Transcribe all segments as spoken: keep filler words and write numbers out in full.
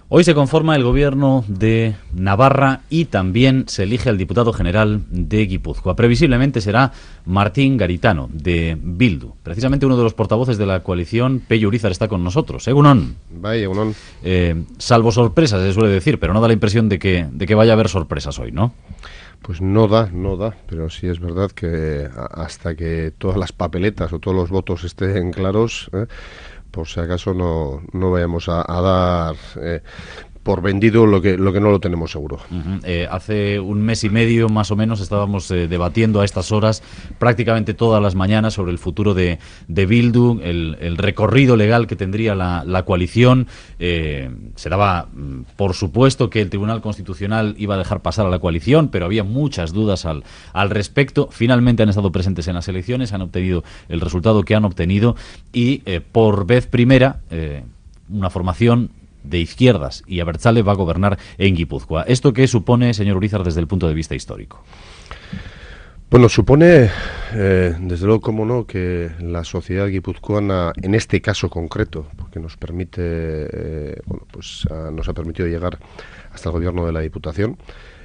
Hoy se conforma el gobierno de Navarra y también se elige al diputado general de Guipúzcoa. Previsiblemente será Martín Garitano, de Bildu. Precisamente uno de los portavoces de la coalición, Pello Urizar, está con nosotros. Egunon. Vaya, Egunon. Eh, salvo sorpresas, se suele decir, pero no da la impresión de que, de que vaya a haber sorpresas hoy, ¿no? Pues no da, no da, pero sí es verdad que hasta que todas las papeletas o todos los votos estén claros, eh, por si acaso no, no vayamos a, a dar eh, por vendido lo que lo que no lo tenemos seguro. Uh-huh. Eh, hace un mes y medio más o menos estábamos eh, debatiendo a estas horas prácticamente todas las mañanas sobre el futuro de, de Bildu, el, el recorrido legal que tendría la, la coalición. Eh, se daba por supuesto que el Tribunal Constitucional iba a dejar pasar a la coalición, pero había muchas dudas al, al respecto. Finalmente han estado presentes en las elecciones, han obtenido el resultado que han obtenido y eh, por vez primera eh, una formación de izquierdas y Abertzale va a gobernar en Guipúzcoa. ¿Esto qué supone, señor Urizar, desde el punto de vista histórico? Bueno, supone, eh, desde luego, cómo no, que la sociedad guipuzcoana, en este caso concreto, porque nos permite, eh, bueno, pues a, nos ha permitido llegar hasta el gobierno de la Diputación,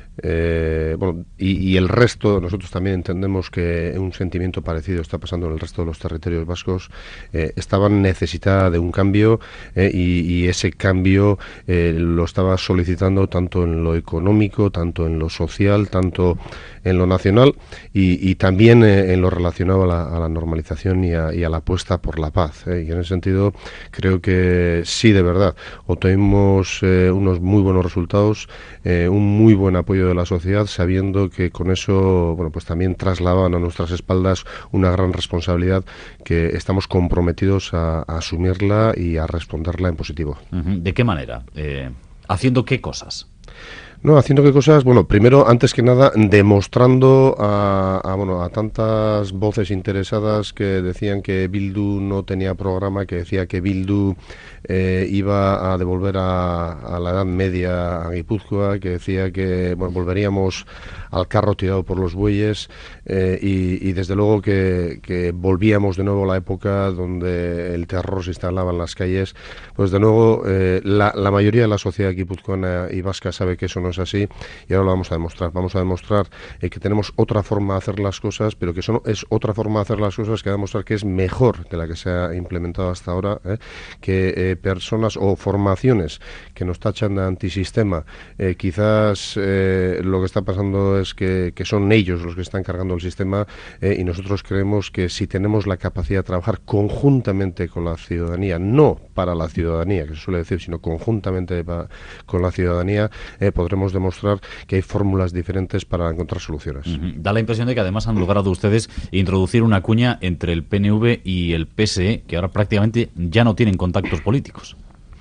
Eh, bueno, y, y el resto, nosotros también entendemos que un sentimiento parecido está pasando en el resto de los territorios vascos. Eh, estaban necesitada de un cambio eh, y, y ese cambio eh, lo estaba solicitando tanto en lo económico, tanto en lo social, tanto en lo nacional y, y también eh, en lo relacionado a la, a la normalización y a, y a la apuesta por la paz. Eh. Y en ese sentido creo que sí, de verdad, obtuvimos eh, unos muy buenos resultados, eh, un muy buen apoyo de la sociedad, sabiendo que con eso, bueno, pues también trasladaban a nuestras espaldas una gran responsabilidad que estamos comprometidos a, a asumirla y a responderla en positivo. Uh-huh. ¿De qué manera? Eh, ¿Haciendo qué cosas? No, haciendo qué cosas, bueno, primero, antes que nada, demostrando a, a, bueno, a tantas voces interesadas que decían que Bildu no tenía programa, que decía que Bildu eh, iba a devolver a, a la Edad Media a Guipúzcoa, que decía que, bueno, volveríamos al carro tirado por los bueyes eh, y, y desde luego que, que volvíamos de nuevo a la época donde el terror se instalaba en las calles. Pues de nuevo, eh, la, la mayoría de la sociedad guipuzcoana y vasca sabe que eso no es así y ahora lo vamos a demostrar. Vamos a demostrar eh, que tenemos otra forma de hacer las cosas, pero que eso es otra forma de hacer las cosas que va a demostrar que es mejor de la que se ha implementado hasta ahora, eh, que eh, personas o formaciones que nos tachan de antisistema, eh, quizás eh, lo que está pasando es que, que son ellos los que están cargando el sistema eh, y nosotros creemos que si tenemos la capacidad de trabajar conjuntamente con la ciudadanía, no para la ciudadanía, que se suele decir, sino conjuntamente para, con la ciudadanía, eh, podremos demostrar que hay fórmulas diferentes para encontrar soluciones. Uh-huh. Da la impresión de que además han logrado ustedes introducir una cuña entre el P N V y el P S E, que ahora prácticamente ya no tienen contactos políticos.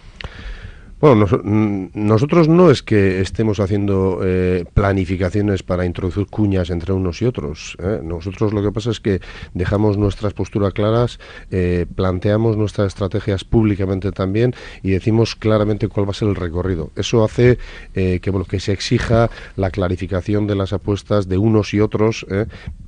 Bueno, nos, nosotros no es que estemos haciendo eh, planificaciones para introducir cuñas entre unos y otros. ¿eh? Nosotros lo que pasa es que dejamos nuestras posturas claras, eh, planteamos nuestras estrategias públicamente también y decimos claramente cuál va a ser el recorrido. Eso hace eh, que, bueno, que se exija la clarificación de las apuestas de unos y otros, ¿eh?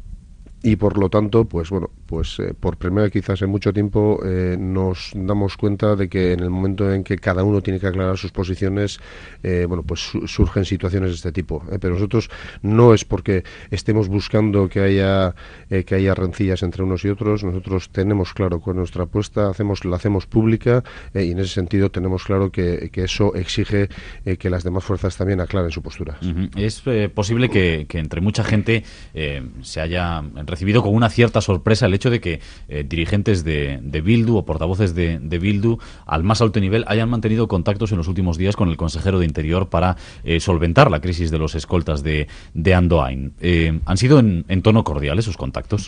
Y por lo tanto, pues bueno, pues eh, por primera vez quizás en mucho tiempo eh, nos damos cuenta de que en el momento en que cada uno tiene que aclarar sus posiciones, eh, bueno, pues su surgen situaciones de este tipo. Eh, pero nosotros no es porque estemos buscando que haya eh, que haya rencillas entre unos y otros. Nosotros tenemos claro cuál es nuestra apuesta, hacemos la hacemos pública eh, y en ese sentido tenemos claro que, que eso exige eh, que las demás fuerzas también aclaren su postura. Uh-huh. Es eh, posible que, que entre mucha gente eh, se haya recibido con una cierta sorpresa el hecho de que eh, dirigentes de, de Bildu o portavoces de, de Bildu al más alto nivel hayan mantenido contactos en los últimos días con el consejero de Interior para eh, solventar la crisis de los escoltas de, de Andoain. Eh, ¿Han sido en, en tono cordial esos contactos?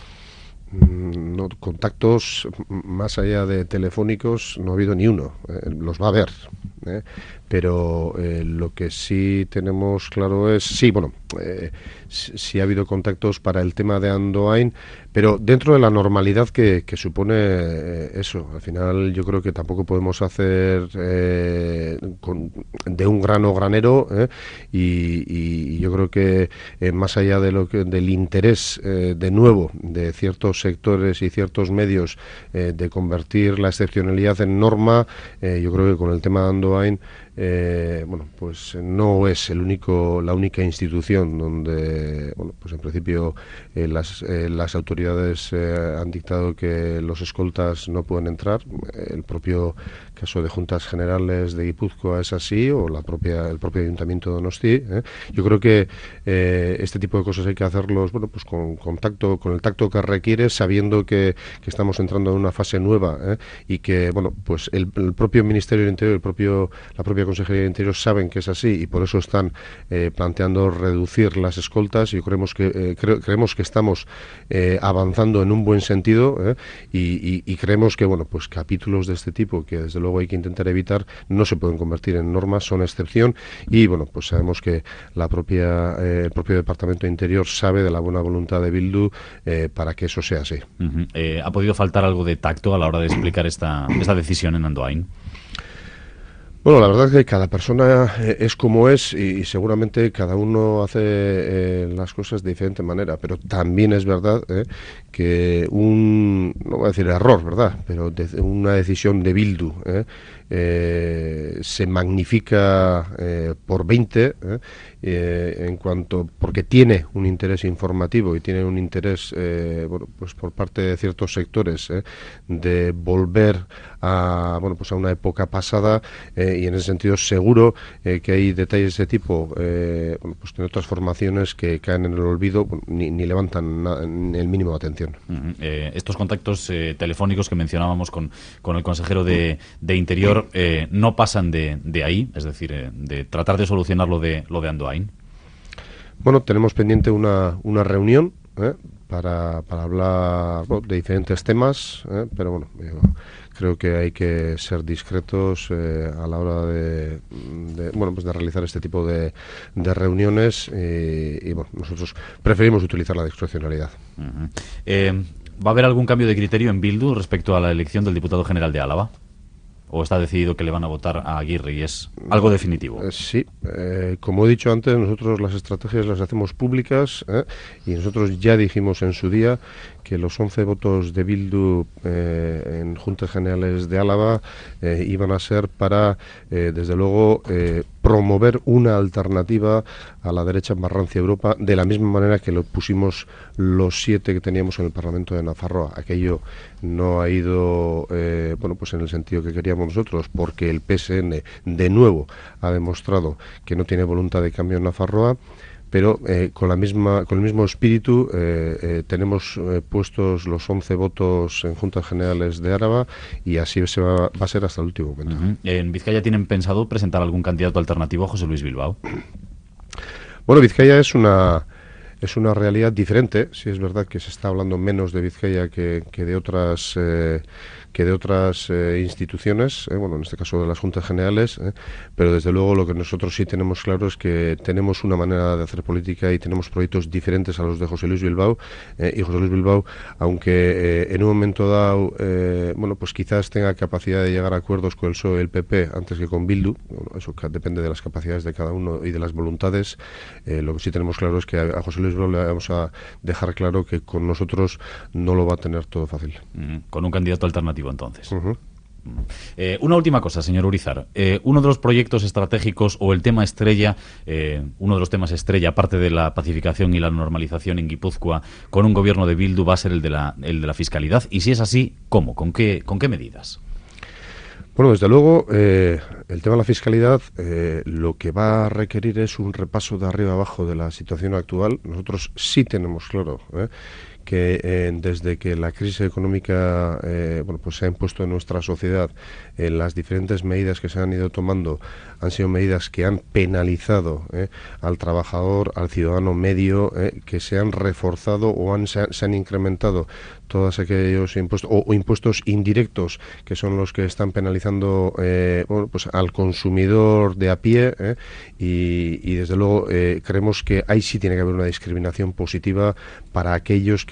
No, contactos más allá de telefónicos no ha habido ni uno, eh, los va a haber, eh, pero eh, lo que sí tenemos claro es, sí, bueno, eh, sí, sí ha habido contactos para el tema de Andoain, pero dentro de la normalidad que, que supone eh, eso. Al final yo creo que tampoco podemos hacer eh, con, de un grano granero eh, y, y yo creo que eh, más allá de lo que, del interés eh, de nuevo de ciertos sectores y ciertos medios eh, de convertir la excepcionalidad en norma, eh, yo creo que con el tema de Andoain eh, bueno, pues no es el único, la única institución donde, bueno, pues en principio eh, las, eh, las autoridades eh, han dictado que los escoltas no pueden entrar. El propio caso de Juntas Generales de Guipúzcoa es así, o la propia, el propio Ayuntamiento de Donosti. ¿eh? Yo creo que eh, este tipo de cosas hay que hacerlos, bueno, pues con contacto, con el tacto que requiere, sabiendo que, que estamos entrando en una fase nueva ¿eh? y que, bueno, pues el, el propio Ministerio del Interior, el propio, la propia Consejería del Interior saben que es así y por eso están eh, planteando reducir las escoltas y creemos que eh, cre creemos que estamos eh, avanzando en un buen sentido ¿eh? y, y, y creemos que, bueno, pues capítulos de este tipo que desde luego hay que intentar evitar no se pueden convertir en normas, son excepción y, bueno, pues sabemos que la propia eh, el propio Departamento de Interior sabe de la buena voluntad de Bildu eh, para que eso sea así. Uh-huh. eh, ¿Ha podido faltar algo de tacto a la hora de explicar esta, esta decisión en Andoain? Bueno, la verdad es que cada persona es como es y, y seguramente cada uno hace eh, las cosas de diferente manera, pero también es verdad eh, que un, no voy a decir error, ¿verdad?, pero de, una decisión de Bildu eh, eh, se magnifica eh, por veinte eh, eh, en cuanto, porque tiene un interés informativo y tiene un interés, eh, bueno, pues por parte de ciertos sectores eh, de volver a, bueno, pues a una época pasada eh, y en ese sentido seguro eh, que hay detalles de ese tipo eh, bueno, pues en otras formaciones que caen en el olvido bueno, ni, ni levantan na, ni el mínimo de atención. Uh-huh. eh, estos contactos eh, telefónicos que mencionábamos con, con el consejero de, de Interior eh, no pasan de, de ahí, es decir, eh, de tratar de solucionar lo de, lo de Andoain. Bueno, tenemos pendiente una, una reunión ¿eh? para, para hablar bueno, de diferentes temas, ¿eh? pero bueno, yo creo que hay que ser discretos eh, a la hora de, de bueno pues de realizar este tipo de, de reuniones y, y bueno, nosotros preferimos utilizar la discrecionalidad. Uh-huh. eh, ¿Va a haber algún cambio de criterio en Bildu respecto a la elección del diputado general de Álava? ¿O está decidido que le van a votar a Aguirre y es algo definitivo? Eh, sí, eh, como he dicho antes, nosotros las estrategias las hacemos públicas ¿eh? y nosotros ya dijimos en su día que los once votos de Bildu eh, en Juntas Generales de Álava eh, iban a ser para, eh, desde luego, eh, promover una alternativa a la derecha en Barrancia Europa, de la misma manera que lo pusimos los siete que teníamos en el Parlamento de Nafarroa. Aquello no ha ido, eh, bueno, pues en el sentido que queríamos nosotros, porque el P S N, de nuevo, ha demostrado que no tiene voluntad de cambio en Nafarroa, pero eh, con la misma con el mismo espíritu eh, eh, tenemos eh, puestos los once votos en Juntas Generales de Álava y así se va, va a ser hasta el último momento. Uh-huh. ¿En Vizcaya tienen pensado presentar algún candidato alternativo a José Luis Bilbao? Bueno, Vizcaya es una es una realidad diferente. Sí es verdad que se está hablando menos de Vizcaya que, que de otras eh, que de otras eh, instituciones, eh, bueno, en este caso de las Juntas Generales, eh, pero desde luego lo que nosotros sí tenemos claro es que tenemos una manera de hacer política y tenemos proyectos diferentes a los de José Luis Bilbao, eh, y José Luis Bilbao, aunque eh, en un momento dado, eh, bueno, pues quizás tenga capacidad de llegar a acuerdos con el P S O E y el P P antes que con Bildu, bueno, eso depende de las capacidades de cada uno y de las voluntades, eh, lo que sí tenemos claro es que a, a José Luis Bilbao le vamos a dejar claro que con nosotros no lo va a tener todo fácil. Mm, con un candidato alternativo entonces. Uh-huh. Eh, una última cosa, señor Urizar. Eh, uno de los proyectos estratégicos o el tema estrella, eh, uno de los temas estrella, aparte de la pacificación y la normalización en Guipúzcoa, con un gobierno de Bildu, va a ser el de la, el de la fiscalidad. Y si es así, ¿cómo? ¿Con qué, con qué medidas? Bueno, desde luego, eh, el tema de la fiscalidad eh, lo que va a requerir es un repaso de arriba abajo de la situación actual. Nosotros sí tenemos claro ¿eh? que eh, desde que la crisis económica eh, bueno, pues se ha impuesto en nuestra sociedad, eh, las diferentes medidas que se han ido tomando han sido medidas que han penalizado eh, al trabajador, al ciudadano medio, eh, que se han reforzado o han, se, han, se han incrementado todos aquellos impuestos o, o impuestos indirectos que son los que están penalizando eh, bueno, pues al consumidor de a pie eh, y, y desde luego eh, creemos que ahí sí tiene que haber una discriminación positiva para aquellos que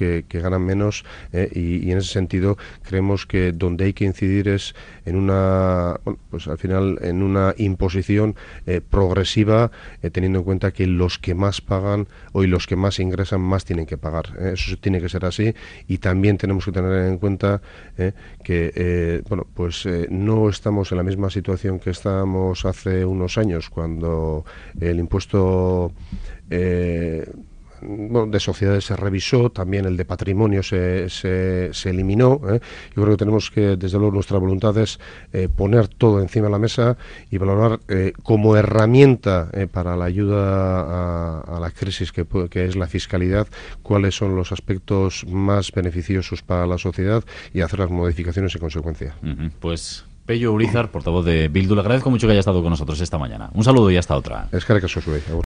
que, que ganan menos, eh, y, y en ese sentido creemos que donde hay que incidir es en una, bueno, pues al final en una imposición eh, progresiva, eh, teniendo en cuenta que los que más pagan o y los que más ingresan más tienen que pagar. Eh, eso tiene que ser así, y también tenemos que tener en cuenta eh, que eh, bueno, pues eh, no estamos en la misma situación que estábamos hace unos años, cuando el impuesto eh, bueno, de sociedades se revisó, también el de patrimonio se, se, se eliminó. ¿eh? Yo creo que tenemos que, desde luego, nuestra voluntad es eh, poner todo encima de la mesa y valorar eh, como herramienta eh, para la ayuda a, a la crisis que, que es la fiscalidad, cuáles son los aspectos más beneficiosos para la sociedad y hacer las modificaciones en consecuencia. Uh-huh. Pues Pello Urizar, portavoz de Bildu, le agradezco mucho que haya estado con nosotros esta mañana. Un saludo y hasta otra. Eskerrik asko zuei.